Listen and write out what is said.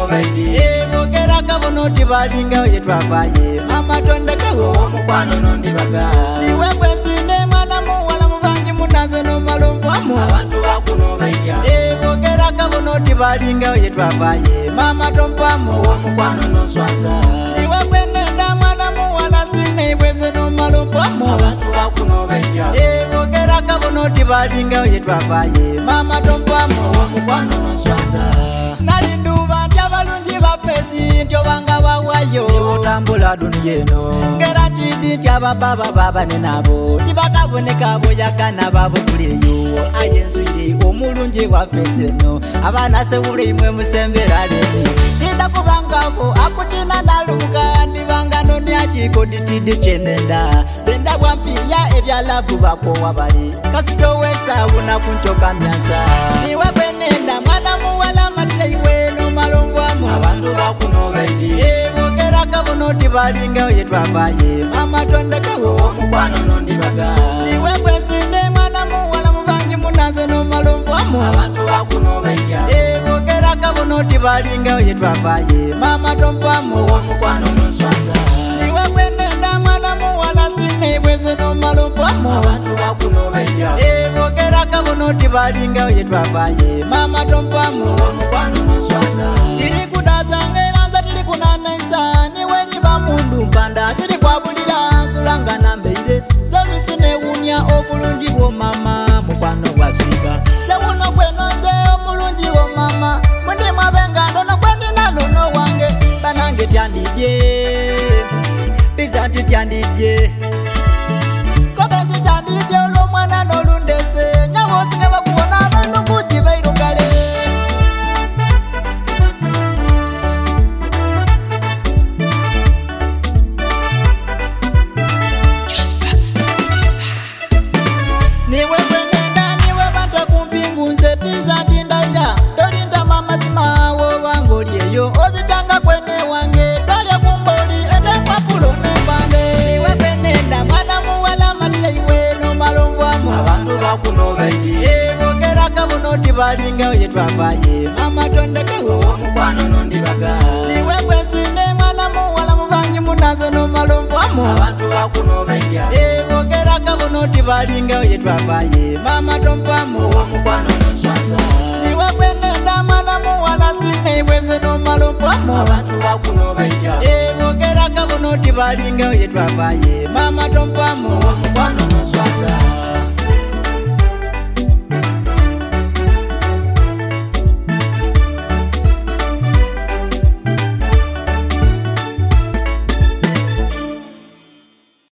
baidi bogera kabono tibalinga yetwafaye mama tondekawo omukwano nondibaga niwe kwesime mwana muwala mubanji munaze nomalomvamu abantu bakuno baidya bogera kabono tibalinga yetwafaye mama tompamu omukwano noswaza niwe kwenenda mwana muwala sine bweze nomalomvamu abantu bakuno baidya bogera kabono tibalinga yetwafaye mama tompamu omukwano noswaza nalinduba tyabalungi bafesi ntyobanga bawayo otambula duniya eno ngera kindi tyabababa babane nabo tibakaboneka boyagana babukuleyo ayenswire omulungi wafesi eno abaana sewula imwe musembera lemi tinda kubangako akutina naluka ndibanga noni akiko ditidi kyenenda benda bwampiya ebyalabu bakowa bali kasitowesa wuna kuncoka myansa niwe kwenenda mwana muwala mataiwe nomalongwamu abantu bakuno baidi bogera kabono tibalinga yetwafaye mama tondekawo omukwano nondibaga niwe kwesime mwana muwala mubanji munaze nomalongwamu abantu bakuno baidya bogera kabono tibalinga yetwafaye mama tompamu omukwano noswaza niwe kwenenda mwana muwala sine bweze nomalongwamu abantu bakuno baidya bogera kabono tibalinga yetwafaye mama tompamu omukwano noswaza tiri kudazangeranza tiri kunanaisa niwe nyiba mundu mpanda tiri kwabulira sulanga nambeire zolusine obulungi bwo mama mukwano gwaswika sewuno kwenonze obulungi bwo mama mundi mwabenga ndono kwendina nono wange banange tyandidye bizanti tyandidye kobenti tyandidye olwomwana nolundese nyawosinge bakubona abantu kuki bairugale niwe kwenenda niwe banta kumpingunze bizanti ndaira tolinda mamazima wobangolieyo obitanga kwene wange twalya kumboli ende kwapulo nembande niwe kwenenda mwana muwala mataiwe nomalongwamu abantu bakuno baidi bogera kabono tibalinga yetwafaye mama tondekawo omukwano nondibaga niwe kwesime mwana muwala mubanji munaze nomalongwamu abantu bakuno baidya bogera kabono tibalinga yetwafaye mama tompamu omukwano noswaza niwe kwenenda mwana muwala sine bweze nomalongwamu abantu bakuno baidya bogera kabono tibalinga yetwafaye mama tompamu omukwano noswaza